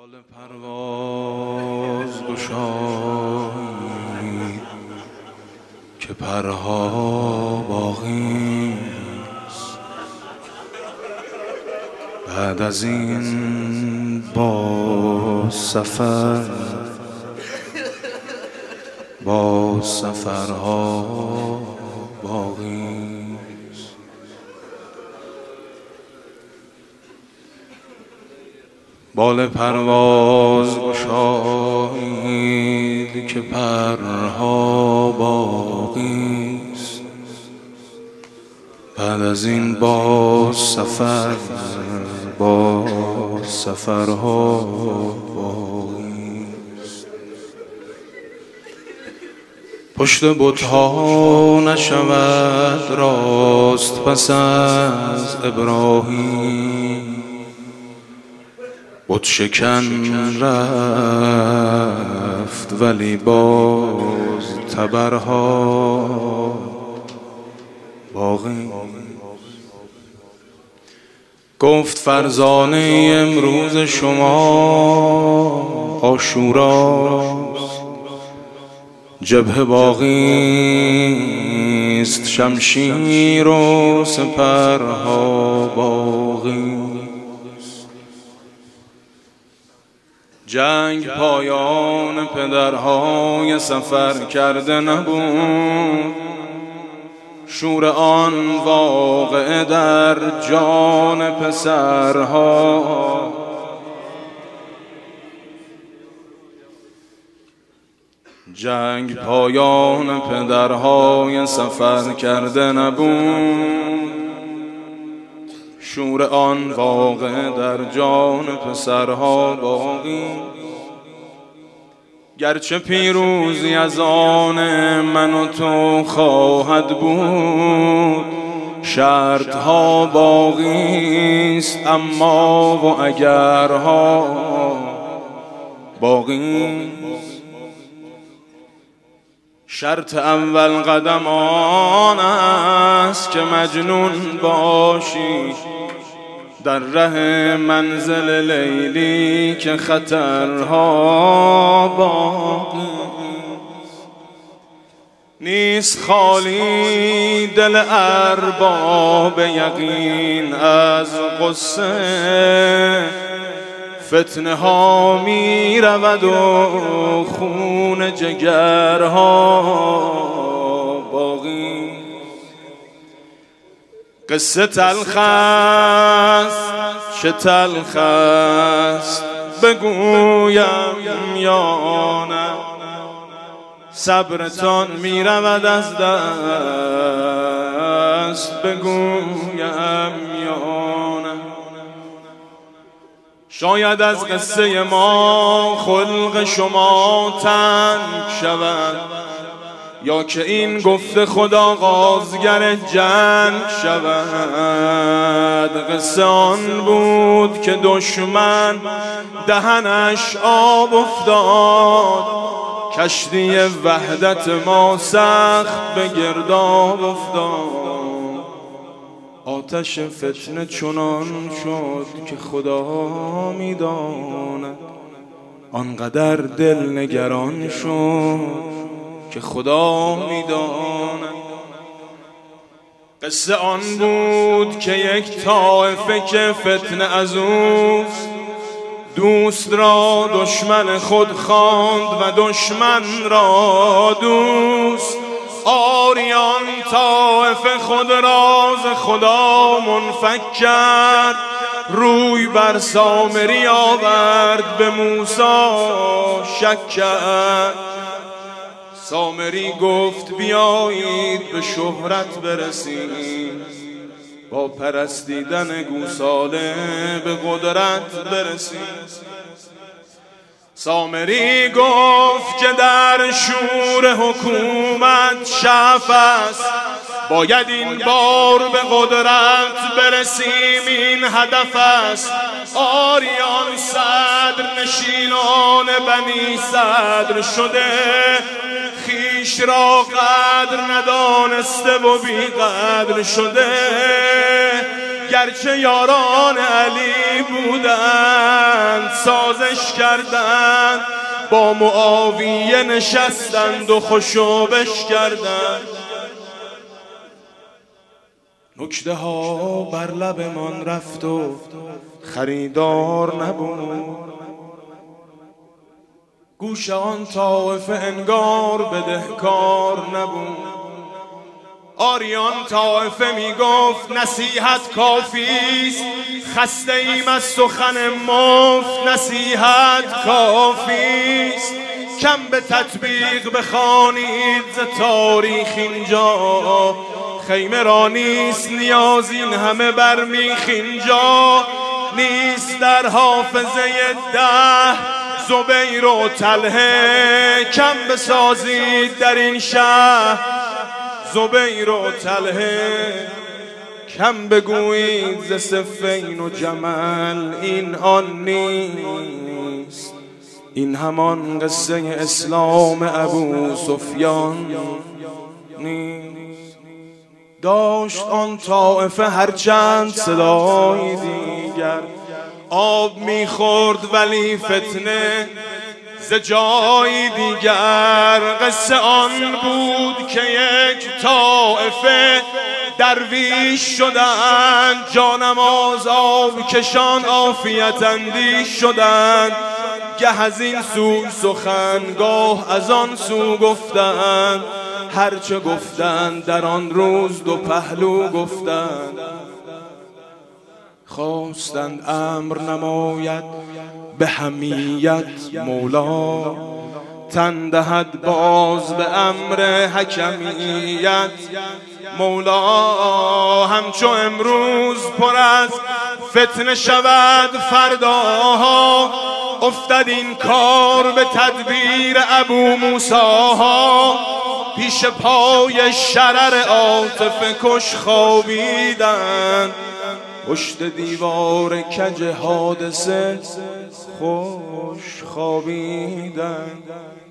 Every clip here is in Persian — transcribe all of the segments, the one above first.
بال پرواز گشایید که پرها باقی است. بعد از این با سفرها باقی است. بال پرواز گشایید که پرها باقی است. بعد از این با سفرها باقی است. پشت بت‌ها نشود راست پس از ابراهیم. بت شکن رفت ولی باز تبرها باقی. گفت فرزانه امروز شما عاشوراست. جبهه باقی است، شمشیر و سپرها باقی. جنگ پایان پدرهای سفر کرده نبود. شور آن واقعه در جان پسرها. جنگ پایان پدرهای سفر کرده نبود. شور آن واقعه در جان پسرها باقی. گرچه پیروزی از آن من و تو خواهد بود. شرطها باقی است اما و اگرها باقی. شرط اول قدم آن است که مجنون باشی در ره منزل لیلی که خطرها باقی. نیست خالی دل ارباب یقین از غصه. فتنه ها می رود و خون جگرها باقی. قصه تلخ است، چه تلخ است بگویم یا نه. صبرتان می رود از دست بگویم یا نه. شاید از قصه ما خلق شما تنگ شود، یا که این گفته خدا آغازگر جنگ شود. قصه آن بود که دشمن دهنش آب افتاد. کشتی وحدت ما سخت به گرداب افتاد. آتش فتنه چنان شد که خدا می‌داند. آنقدر دل نگران شد که خدا می‌داند. قصه آن بود که یک طایفه که فتنه از اوست، دوست را دشمن خود خواند و دشمن را دوست. آریان طایفه خود راز خدا منفک کرد. روی بر سامری آورد به موسی شک کرد. سامری گفت بیایید به شهرت برسیم. با پرستیدن گوساله به قدرت برسیم. سامری گفت که در شور حکومت شف است. باید این بار به قدرت برسیم، این هدف است. آریان صدر نشینان بنی صدر شده. خویش را قدر ندانسته و بی قدر شده. گرچه یاران علی بودند سازش کردند، با معاویه نشستند و خوشوبش کردند. نکته ها بر لبمان رفت و خریدار نبود، گوش آن طایفه انگار بدهکار نبود. آریان طایفه می گفت نصیحت کافیست، خسته ایم از سخن مفت نصیحت کافیست. کم به تطبیق بخوانید ز تاریخ اینجا، خیمه را نیست نیاز این همه بر میخ اینجا. نیست در حافظه ده زبیر و طلحه، کم بسازید در این شهر زبیر و طلحه. کم بگویید ز صفین و جمل این آن نیست، این همان قصه اسلام ابو سفیان نیست. داشت آن طائفه هرچند صدای دیگر، آب میخورد ولی فتنه ز جای دیگر. قصه آن بود که یک طائفه درویش شدند، جانماز آب کشان عافیت اندیش شدند. گه از این سو سخن گاه از آن سو گفتند، هرچه گفتند در آن روز دو پهلو گفتند. خواستند امر نماید به حمیت مولا، تن دهد باز به امر حکمیت مولا. همچو امروز پر از فتنه شود فرداها، افتد این کار به تدبیر ابو موسی‌ها. پیش پای شرر عاطفه کش خوابیدند، پشت دیوار کج حادثه خوش خوابیدند.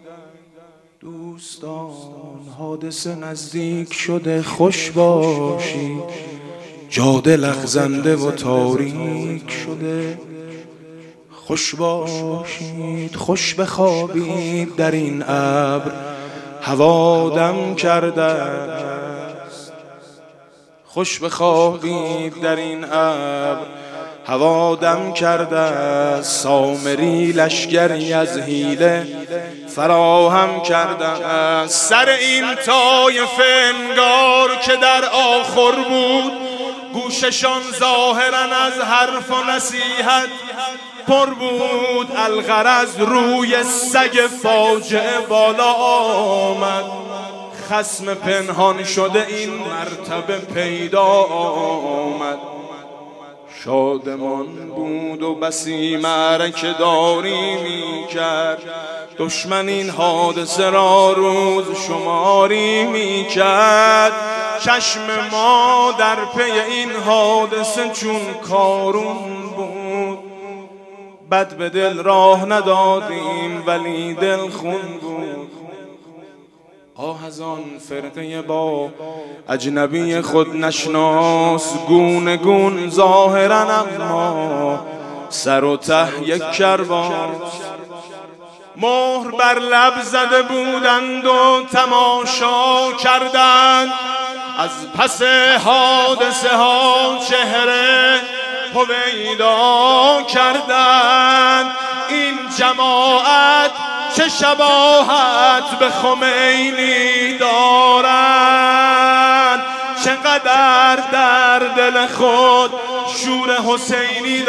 دوستان حادثه نزدیک شده، خوش باشید، جاده لغزنده و تاریک شده. خوش باشید، خوش بخوابید، در این ابر هوا دم کرده است. خوش بخوابید در این ابر هوا دم کرده است. سامری لشکری از حیله فراهم کرده است. سر این طایفه انگار که در آخر بود، گوششان ظاهرا از حرف و نصیحت پر بود. الغرض روی سگ فاجعه بالا آمد، خصم پنهان شده این مرتبه پیدا آمد. شادمان بود و بسی معرکه داری می کرد، دشمن این حادثه را روز شماری می کرد. چشم ما در پی این حادثه چون کارون بود، بد به دل راه ندادیم ولی دل خون بود. آه از آن فرقه با اجنبی خود نشناس، گونه گون ظاهرا اما سر و ته یک کرباس. مهر بر لب زده بودند و تماشا کردند، از پس حادثه ها چهره هویدا کردند. این جماعت چه شباهت به خمینی دارند، چقدر در دل خود شور حسینی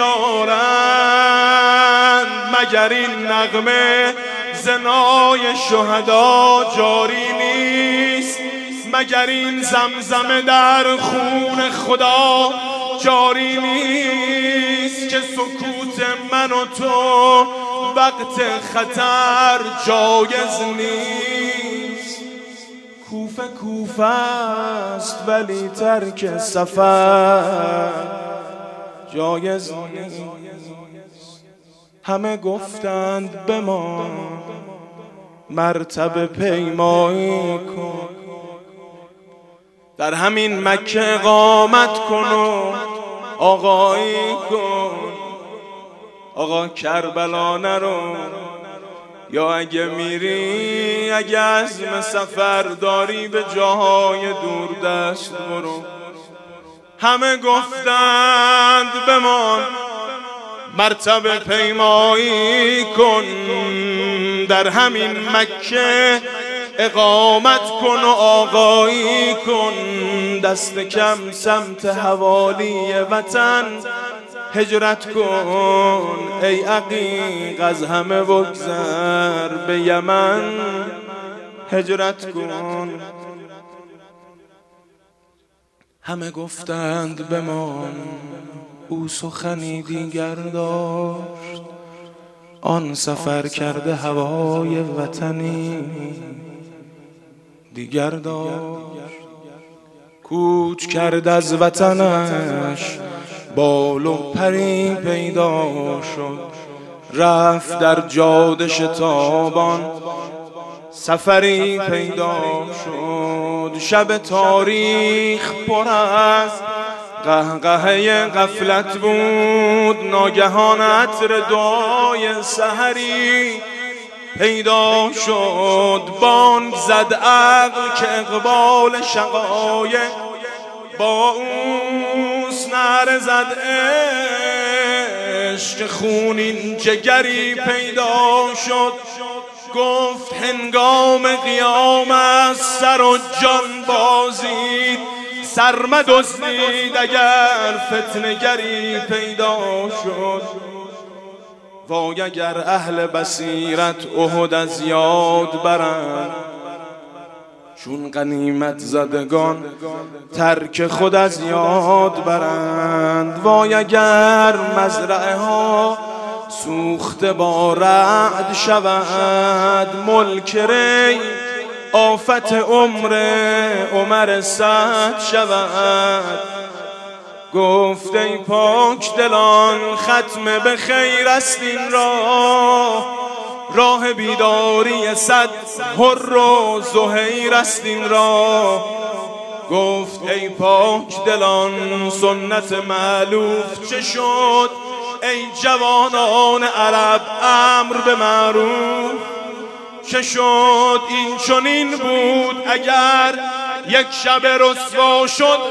دارند. مگر این نغمه زنای شهدا جاری نیست؟ مگر این زمزمه در خون خدا جاری نیست؟ که سکوت من و تو وقت خطر جایز نیست. کوفه کوفه است ولی ترک سفر جایز نیست. همه گفتند به ما مرتبه پیمایی کن، در همین مکه اقامت کن و آقایی کن. آقا کربلا نرو، یا اگه میری، اگه عزم سفر داری، به جاهای دور دست برو. همه گفتند بمان، مرتبه پیمایی کن، در همین مکه اقامت کن و آقایی کن. دست کم سمت حوالی وطن هجرت کن، ای عقیق از همه بگذر، به یمن هجرت کن. همه گفتند بمان، او سخنی دیگر داشت، آن سفر کرده هوای وطنی دیگر داشت. کوچ کرد از وطنش، بال و پری پیدا شد، رفت در جاده شتابان، سفری پیدا شد. شب تاریخ پر از قهقهه غفلت بود، ناگهان عطر دعای سحری پیدا شد. بانگ زد عقل که اقبال شقایق با اوست، نعره زد عشق خونین جگری پیدا شد. گفت هنگام قیام از سر و جان بازید، سر مدزدید اگر فتنه‌گری پیدا شد. وای اگر اهل بصیرت احد از یاد برند، چون غنیمت زدگان ترک خود از یاد برند. وای اگر مزرعه ها سوخته با رعد شود، ملک ری آفت عمر سعد شود. گفت ای پاک دلان، ختم به خیر است این راه بیداری صد حر و زهیر است این راه. گفت ای پاک دلان، سنت مألوف چه شد، ای جوانان عرب امر به معروف چه شد. این چنین بود اگر یک شب رسوا شد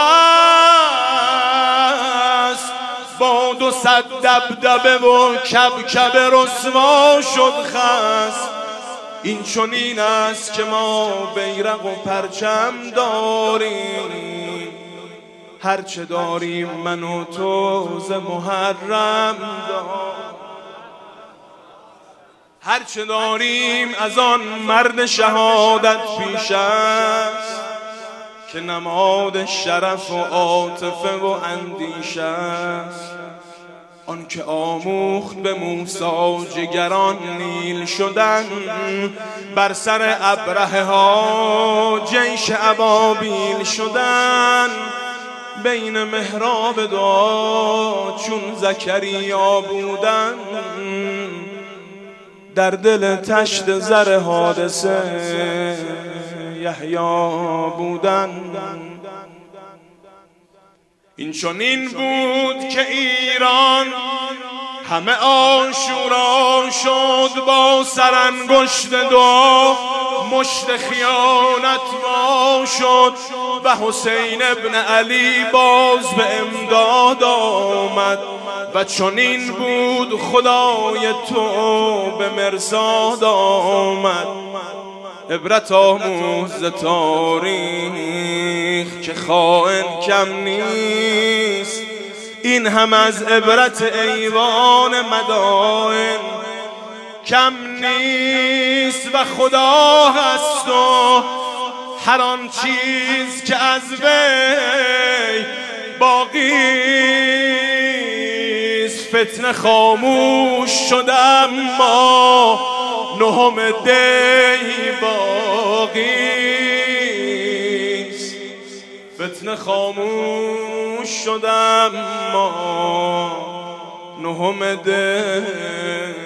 خست، با 200 دبدبه و کبکب رسوا شد خست. این چنین است که ما بیرق و پرچم داریم، هرچه داریم من و تو ز محرم هرچه داریم از آن مرد شهادت پیش است، که نماد شرف و عاطفه و اندیشه است. آن که آموخت به موسی جگران نیل شدن، بر سر ابرهه ها جیش ابابیل شدن. بین محراب دعا چون زکریا بودن، در دل تشت زر حادثه یحیی بودن. این چنین بود که ایران همه آشورا شد، با سرانگشت دعا مشت خیانت وا شد. و حسین ابن علی باز به امداد آمد، و چنین بود خدای تو به مرصاد آمد. عبرت آموز تاریخ که خائن کم نیست، این هم از عبرت ایوان مدائن کم نیست. و خدا هست و هر آن چیز که از وی باقیست. فتنه خاموش شد اما نهم دی باقیست. فتنه خاموش شد اما نهم دی